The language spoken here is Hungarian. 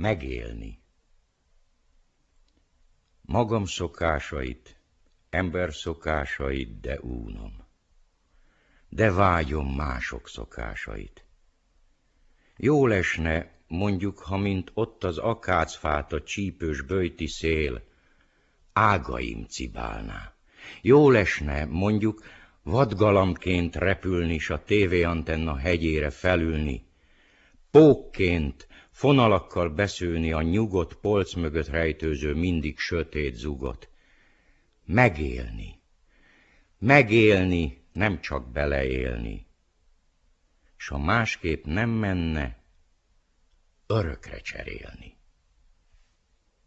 Megélni. Magam szokásait, ember szokásait, de únom. De vágyom mások szokásait. Jól esne, mondjuk, ha mint ott az akácfát a csípős böjti szél, ágaim cibálná. Jól esne, mondjuk, vadgalambként repülni, s a tévéantenna hegyére felülni, pókként, fonalakkal beszőni a nyugodt polc mögött rejtőző mindig sötét zugot. Megélni. Megélni, nem csak beleélni. S ha másképp nem menne, örökre cserélni.